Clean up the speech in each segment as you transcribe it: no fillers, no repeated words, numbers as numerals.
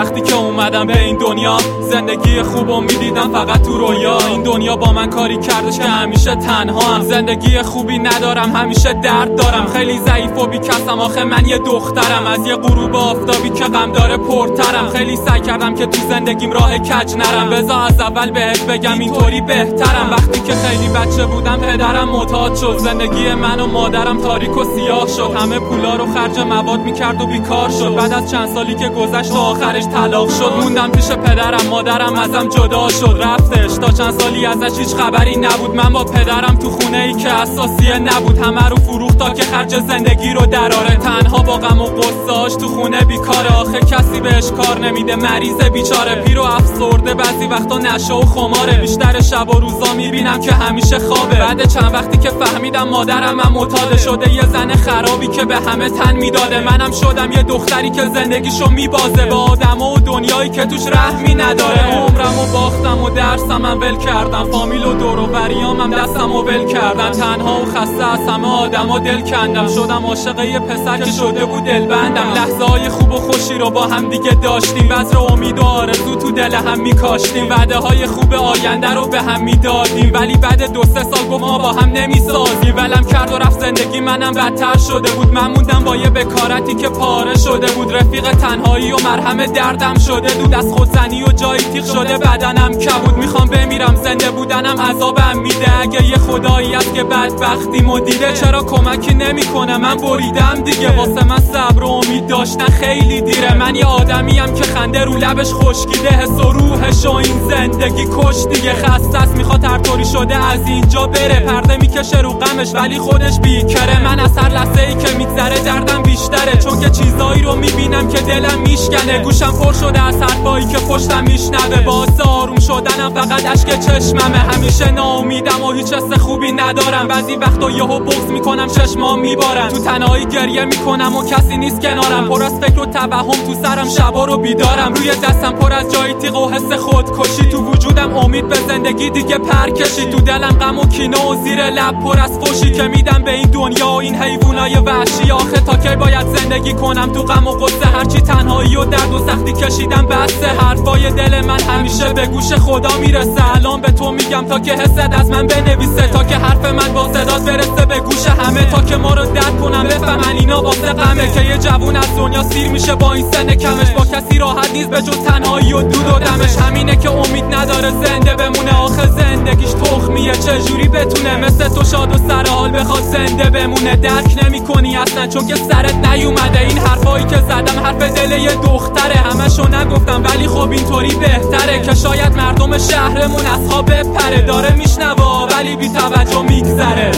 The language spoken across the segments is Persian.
وقتی که اومدم به این دنیا زندگی خوبو میدیدم فقط تو رویا. این دنیا با من کاری کردش که همیشه تنها هم. زندگی خوبی ندارم، همیشه درد دارم. خیلی ضعیف و بیکسم، آخه من یه دخترم از یه غروب آفتابی که غم داره پرترم. خیلی سعی کردم که تو زندگیم راه کج نرم. بذار از اول بهت بگم اینطوری بهترم. وقتی که خیلی بچه بودم پدرم معتاد شد. زندگی من و مادرم تاریک و سیاه شد. همه پولا رو خرج مواد میکرد و بیکار شد. بعد از چند سالی که گذشت و آخرش طلاق شد، موندم پیش پدرم. مادرم ازم جدا شد رفتش. تا چند سالی ازش هیچ خبری نبود. من با پدرم تو خونه ای که اساسیه نبود، همه رو فروخت تا که خرج زندگی رو دراره. تنها با غم و غصه‌اش تو خونه بیکاره. آخه کسی بهش کار نمیده، مریضه بیچاره. پیر و افسرده، بعضی وقتا نشه و خماره. بیشتر شب و روزا میبینم که همیشه خوابه. بعد چند وقتی که فهمیدم مادرم هم معتاد شده، یه زن خرابی که به همه تن میداده. منم شدم یه دختری که زندگیشو میبازه با آدما و دنیایی که توش رحمی نداره. عمرمو باختم و درسمم ول کردم. فامیل و دور و بریامم دستمو ول کردن. تنها و خسته از همه آدما دل کندم. شدم عاشق یه پسر که شده بود دلبندم. لحظه‌های خوب و خوشی رو با هم دیگه داشتیم. بذر امید و آرزو تو دل هم میکاشتیم. وعده‌های خوب آینده رو به هم میدادیم. ولی بعد 2-3 سال گفت ما با هم نمیسازیم. ولم کرد و رفت زندگی منم بدتر شده بود. من موندم با یه بکارتی که پاره شده بود. رفیق تنهایی و مرهم دردم شده بود. از خودزنی و جایی تیغ شده بدنم کبود. میخوام بمیرم، زنده بودنم عذابم میده. اگه یه خدایی هست که بدبختیمو دیده، چرا کمکی نمیکنه؟ من بریدم دیگه. واسه من صبر و امید داشتن خیلی دیره. من یه آدمیم که خنده رو لبش خشکیده. حس و روحش و این زندگی کش دیگه. خسته است، میخواد هر طوری شده از اینجا بره. پرده میکشه رو غمش ولی خودش بیکره. من از هر لحظه ای که میگذره دردم بیشتره. چون که چیزایی رو میبینم که دلم میشکنه. گوشم پر شده از حرفایی که پشتم میشنوه. باعث آروم شدنم فقط اشک چشممه. همیشه ناامیدم و هیچ حس خوبی ندارم. بعضی وقتا یهو بغض میکنم چشمام میبارن. تو تنهایی گریه میکنم و کسی نیست کنارم. پر از فکر و توهم تو سرم، شبا رو بیدارم. روی دستم پر از جای تیغ و حس خودکشی. تو وجودم امید به زندگی دیگه پر کشید. تو دلم غم و کینه و زیر لب پر از فوشی که میدم به این دنیا و این حیوانای وحشی. آخه تا کی باید زندگی کنم تو غم و غصه؟ هرچی تنهایی و درد و سختی کشیدم بسه. حرفای دل من همیشه به گوش خدا میرسه. الان به تو میگم تا که حست از من بنویسه. تا که حرف من با صدات برسه به گوش همه. تا که ما رو درک کنم بفهمن اینا واسه غمه. که یه جوون از دنیا سیر میشه با این سن کمش. با کسی راحت نیست به جز تنهایی و دود و دمش. همینه که امید نداره زنده بمونه. آخه زندگیش تخمیه، چجوری بتونه مثل تو شاد و سر حال بخواد زنده بمونه؟ درک نمی‌کنی اصلا چون که سرت نیومده. این حرفایی که زدم حرف دل یه دختره. همشو نگفتم ولی خب اینطوری بهتره. که شاید مردم شهرمون از خواب بپره. داره میشنوا ولی بی توجه میگذره.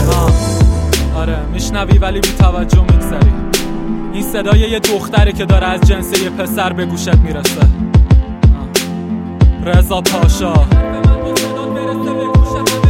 آره میشنوی ولی بی توجه میگذری. این صدای یه دختره که داره از جنس یه پسر به گوشت میرسه. رضا پاشا.